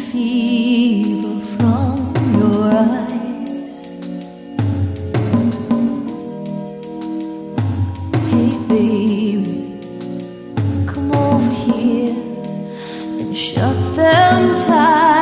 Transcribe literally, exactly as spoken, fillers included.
fever from your eyes. Hey baby, come over here and shut them tight.